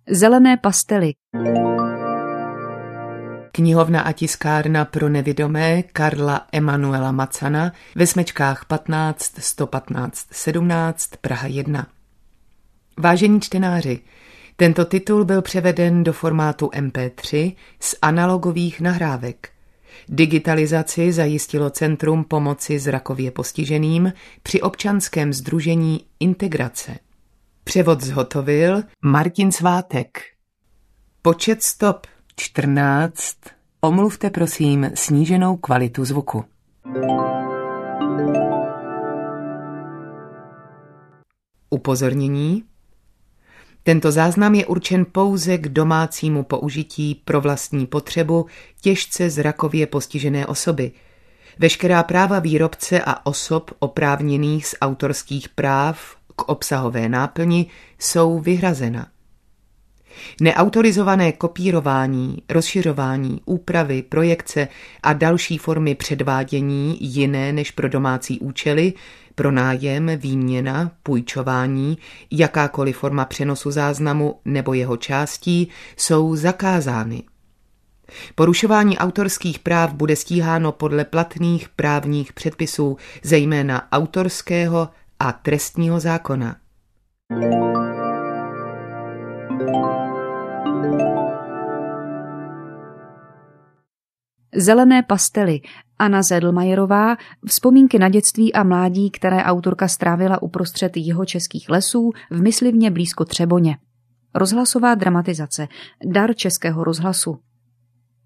Zelené pastely. Knihovna a tiskárna pro nevidomé Karla Emanuela Macana ve Smečkách 15 115 17 Praha 1. Vážení čtenáři, tento titul byl převeden do formátu MP3 z analogových nahrávek. Digitalizaci zajistilo Centrum pomoci zrakově postiženým při občanském sdružení Integrace. Převod zhotovil Martin Svátek. Počet stop 14. Omluvte prosím sníženou kvalitu zvuku. Upozornění. Tento záznam je určen pouze k domácímu použití pro vlastní potřebu těžce zrakově postižené osoby. Veškerá práva výrobce a osob oprávněných z autorských práv k obsahové náplni jsou vyhrazena. Neautorizované kopírování, rozšiřování, úpravy, projekce a další formy předvádění jiné než pro domácí účely, pronájem, výměna, půjčování, jakákoliv forma přenosu záznamu nebo jeho částí jsou zakázány. Porušování autorských práv bude stíháno podle platných právních předpisů, zejména autorského a trestního zákona. Zelené pastely. Anna Zedlmajerová, vzpomínky na dětství a mládí, které autorka strávila uprostřed jihočeských lesů v Myslivně blízko Třeboně. Rozhlasová dramatizace. Dar Českého rozhlasu.